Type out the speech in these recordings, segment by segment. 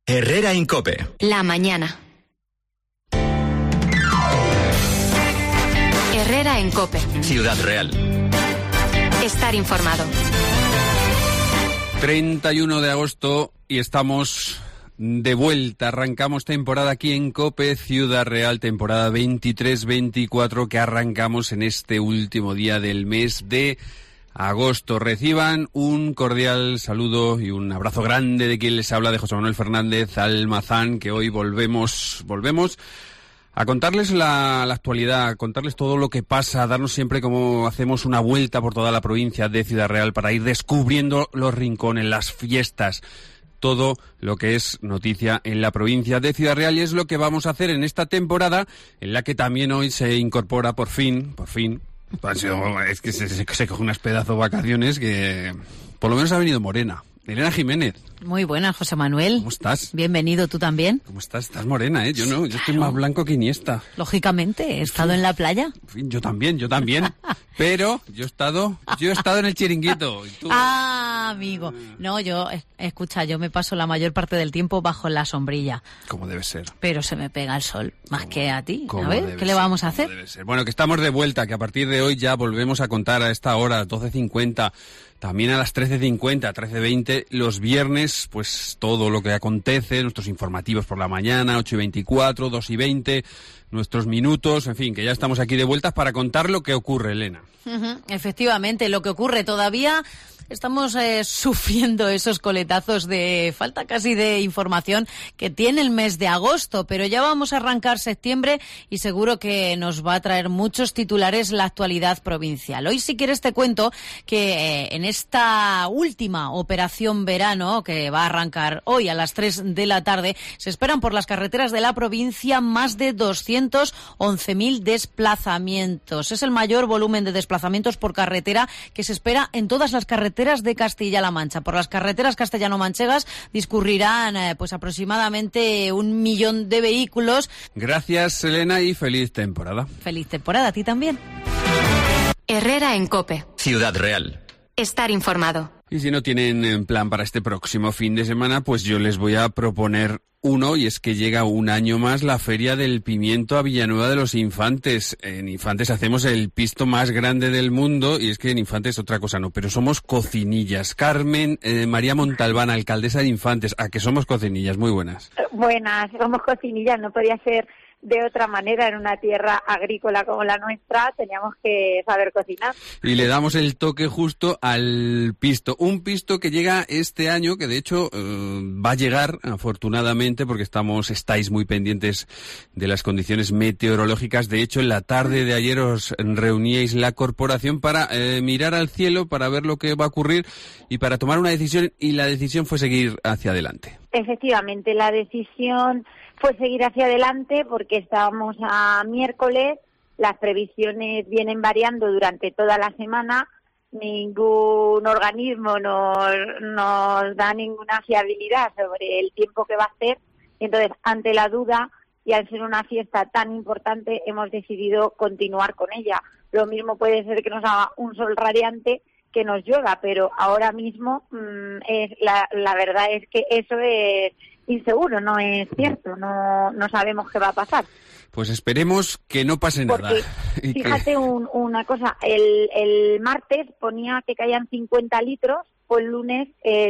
Herrera en COPE. La mañana. Herrera en COPE. Ciudad Real. Estar informado. 31 de agosto y estamos de vuelta. Arrancamos temporada aquí en COPE Ciudad Real, temporada 23-24, que arrancamos en este último día del mes de agosto. Reciban un cordial saludo y un abrazo grande de quien les habla, de José Manuel Fernández Almazán, que hoy volvemos a contarles la actualidad, a contarles todo lo que pasa, a darnos siempre como hacemos una vuelta por toda la provincia de Ciudad Real para ir descubriendo los rincones, las fiestas, todo lo que es noticia en la provincia de Ciudad Real, y es lo que vamos a hacer en esta temporada, en la que también hoy se incorpora por fin, es que se coge unas pedazos vacaciones que por lo menos ha venido Morena. Elena Jiménez. Muy buena, José Manuel. ¿Cómo estás? Bienvenido, ¿tú también? ¿Cómo estás? Estás morena, ¿eh? Yo no, yo Claro. estoy más blanco que Iniesta. Lógicamente, he estado en la playa. En fin, yo también. Pero yo he estado en el chiringuito. ¿Y tú? Ah, amigo. No, escucha, yo me paso la mayor parte del tiempo bajo la sombrilla. Como debe ser. Pero se me pega el sol, más que a ti. A Como ver, debe ¿qué le ser, vamos a como hacer? debe ser. Bueno, que estamos de vuelta, que a partir de hoy ya volvemos a contar a esta hora, 12:50, también a las 13:50, 13:20, los viernes, pues todo lo que acontece, nuestros informativos por la mañana, 8:24, 2:20, nuestros minutos, en fin, que ya estamos aquí de vueltas para contar lo que ocurre, Elena. Efectivamente, lo que ocurre todavía. Estamos sufriendo esos coletazos de falta casi de información que tiene el mes de agosto, pero ya vamos a arrancar septiembre y seguro que nos va a traer muchos titulares la actualidad provincial. Hoy, si quieres, te cuento que en esta última operación verano, que va a arrancar hoy a las 3 de la tarde, se esperan por las carreteras de la provincia más de 211.000 desplazamientos. Es el mayor volumen de desplazamientos por carretera que se espera en todas las carreteras de Castilla-La Mancha. Por las carreteras castellano-manchegas discurrirán pues aproximadamente 1 millón de vehículos. Gracias, Elena, y feliz temporada. Feliz temporada, a ti también. Herrera en COPE. Ciudad Real. Estar informado. Y si no tienen plan para este próximo fin de semana, pues yo les voy a proponer uno, y es que llega un año más la Feria del Pimiento a Villanueva de los Infantes. En Infantes hacemos el pisto más grande del mundo, y es que en Infantes otra cosa no, pero somos cocinillas. Carmen María Montalbán, alcaldesa de Infantes, ¿a que somos cocinillas? Muy buenas. Buenas, somos cocinillas, no podía ser de otra manera. En una tierra agrícola como la nuestra teníamos que saber cocinar. Y le damos el toque justo al pisto. Un pisto que llega este año, que de hecho va a llegar, afortunadamente, porque estáis muy pendientes de las condiciones meteorológicas. De hecho, en la tarde de ayer os reuníais la corporación para mirar al cielo, para ver lo que va a ocurrir y para tomar una decisión, y la decisión fue seguir hacia adelante. Efectivamente, la decisión fue seguir hacia adelante porque estábamos a miércoles, las previsiones vienen variando durante toda la semana, ningún organismo nos da ninguna fiabilidad sobre el tiempo que va a hacer, y entonces ante la duda y al ser una fiesta tan importante hemos decidido continuar con ella. Lo mismo puede ser que nos haga un sol radiante que nos llueva, pero ahora mismo la verdad es que eso es inseguro, no es cierto, no sabemos qué va a pasar. Pues esperemos que no pase nada. Porque, fíjate una cosa, el martes ponía que caían 50 litros, pues el lunes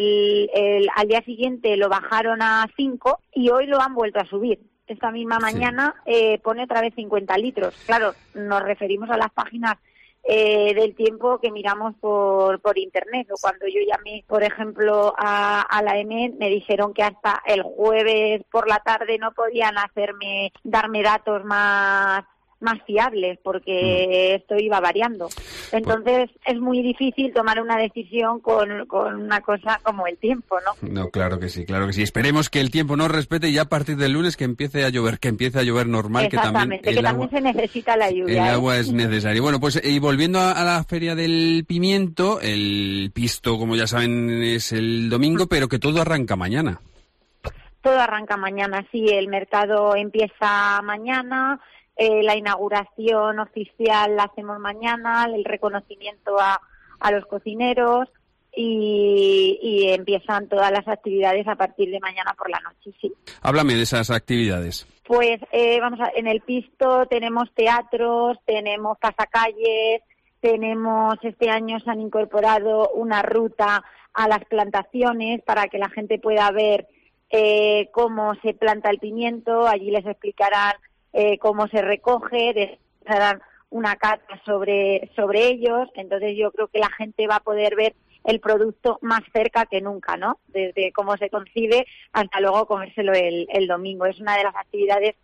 al día siguiente lo bajaron a 5 y hoy lo han vuelto a subir. Esta misma mañana pone otra vez 50 litros. Claro, nos referimos a las páginas del tiempo que miramos por internet, o cuando yo llamé, por ejemplo, a la EMET, me dijeron que hasta el jueves por la tarde no podían darme datos más fiables, porque esto iba variando. Entonces es muy difícil tomar una decisión con una cosa como el tiempo, ¿no? No, claro que sí. Esperemos que el tiempo nos respete, y ya a partir del lunes que empiece a llover normal, que también se necesita la lluvia. El agua es necesaria. Bueno, pues y volviendo a la Feria del Pimiento, el pisto, como ya saben, es el domingo, pero que todo arranca mañana. Todo arranca mañana, sí. El mercado empieza mañana. La inauguración oficial la hacemos mañana, el reconocimiento a los cocineros, y empiezan todas las actividades a partir de mañana por la noche, sí. Háblame de esas actividades. Pues en el Pisto tenemos teatros, tenemos pasacalles, este año se han incorporado una ruta a las plantaciones para que la gente pueda ver cómo se planta el pimiento. Allí les explicarán cómo se recoge, les harán una cata sobre ellos. Entonces yo creo que la gente va a poder ver el producto más cerca que nunca, ¿no? Desde cómo se concibe hasta luego comérselo el domingo. Es una de las actividades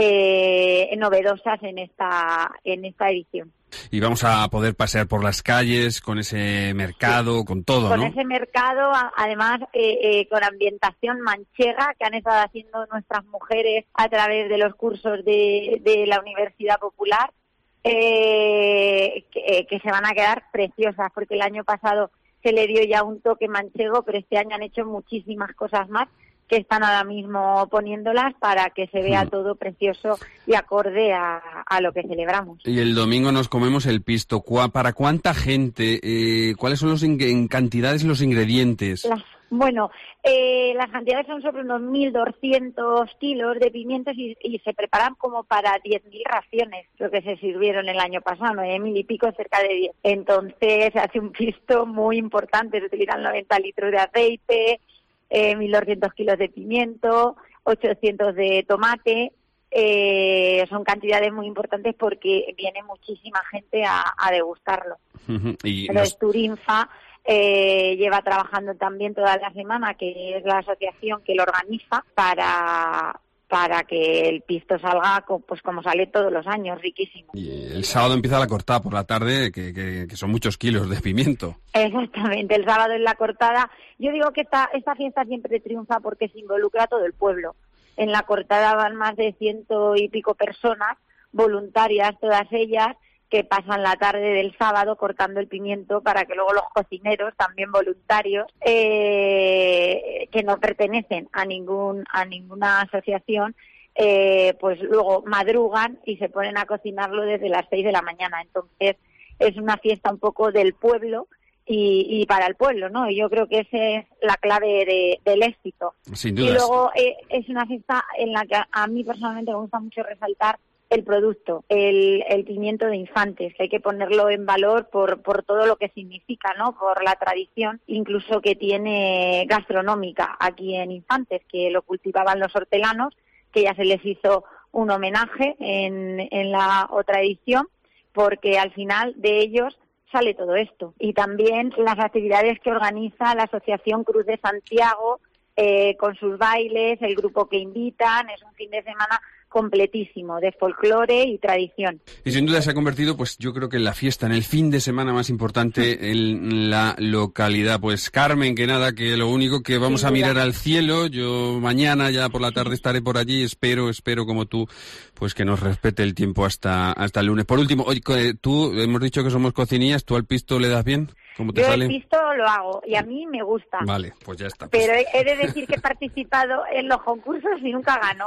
novedosas en esta edición. Y vamos a poder pasear por las calles con ese mercado, sí, con todo, con ¿no? Ese mercado, además, con ambientación manchega que han estado haciendo nuestras mujeres a través de los cursos de la Universidad Popular, que se van a quedar preciosas, porque el año pasado se le dio ya un toque manchego, pero este año han hecho muchísimas cosas más que están ahora mismo poniéndolas para que se vea todo precioso y acorde a lo que celebramos. Y el domingo nos comemos el pisto. ¿Para cuánta gente? ¿Cuáles son en cantidades los ingredientes? Las cantidades son sobre unos 1.200 kilos de pimientos y se preparan como para 10.000 raciones, lo que se sirvieron el año pasado, 9.000 y pico, cerca de 10. Entonces se hace un pisto muy importante, se utilizan 90 litros de aceite, 1.200 kilos de pimiento, 800 de tomate. Son cantidades muy importantes porque viene muchísima gente a degustarlo. Entonces Turinfa lleva trabajando también toda la semana, que es la asociación que lo organiza, para que el pisto salga pues como sale todos los años, riquísimo. Y el sábado empieza la cortada por la tarde, que son muchos kilos de pimiento. Exactamente, el sábado es la cortada. Yo digo que esta fiesta siempre triunfa porque se involucra a todo el pueblo. En la cortada van más de 100 y pico personas, voluntarias todas ellas, que pasan la tarde del sábado cortando el pimiento para que luego los cocineros, también voluntarios, que no pertenecen a ninguna asociación, pues luego madrugan y se ponen a cocinarlo desde las 6 de la mañana. Entonces es una fiesta un poco del pueblo y para el pueblo, ¿no? Y yo creo que esa es la clave del éxito. Sin duda. Y luego es una fiesta en la que a mí personalmente me gusta mucho resaltar el producto, el pimiento de Infantes, que hay que ponerlo en valor por todo lo que significa, ¿no? Por la tradición, incluso que tiene gastronómica aquí en Infantes, que lo cultivaban los hortelanos, que ya se les hizo un homenaje en la otra edición, porque al final de ellos sale todo esto. Y también las actividades que organiza la Asociación Cruz de Santiago, con sus bailes, el grupo que invitan, es un fin de semana completísimo de folclore y tradición. Y sin duda se ha convertido, pues yo creo que en la fiesta, en el fin de semana más importante en la localidad. Pues Carmen, que nada, que lo único que vamos a mirar al cielo. Yo mañana ya por la tarde estaré por allí, espero como tú, pues que nos respete el tiempo hasta el lunes. Por último, oye, tú, hemos dicho que somos cocinillas, ¿tú al pisto le das bien? ¿Cómo te sale? El pisto lo hago y a mí me gusta. Vale, pues ya está. Pero he de decir que he participado en los concursos y nunca gano.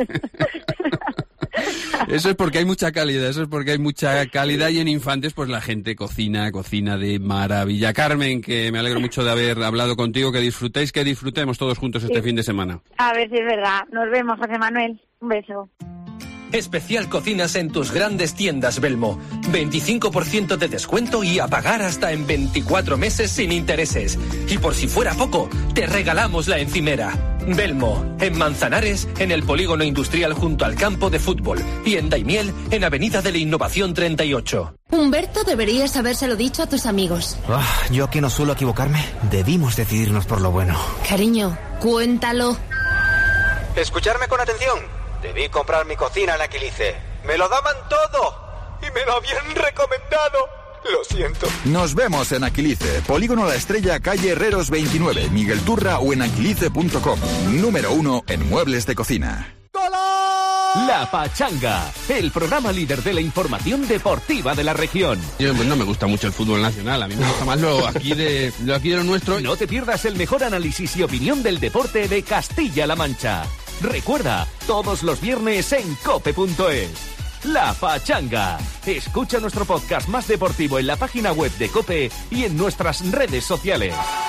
Eso es porque hay mucha calidad, y en Infantes pues la gente cocina de maravilla. Carmen, que me alegro mucho de haber hablado contigo, que disfrutemos todos juntos este fin de semana. A ver si es verdad. Nos vemos, José Manuel. Un beso. Especial cocinas en tus grandes tiendas Belmo. 25% de descuento y a pagar hasta en 24 meses sin intereses. Y por si fuera poco, te regalamos la encimera. Belmo, en Manzanares, en el polígono industrial junto al campo de fútbol. Y en Daimiel, en Avenida de la Innovación 38. Humberto, deberías habérselo dicho a tus amigos. Yo que no suelo equivocarme, debimos decidirnos por lo bueno. Cariño, cuéntalo. Escucharme con atención. Debí comprar mi cocina en Aquilice. Me lo daban todo y me lo habían recomendado. Lo siento. Nos vemos en Aquilice, Polígono La Estrella, calle Herreros 29, Miguel Turra o en aquilice.com. Número 1 en muebles de cocina. La Pachanga, el programa líder de la información deportiva de la región. Yo no me gusta mucho el fútbol nacional, a mí me gusta más lo aquí de lo nuestro. No te pierdas el mejor análisis y opinión del deporte de Castilla-La Mancha. Recuerda, todos los viernes en cope.es. La Pachanga. Escucha nuestro podcast más deportivo en la página web de COPE y en nuestras redes sociales.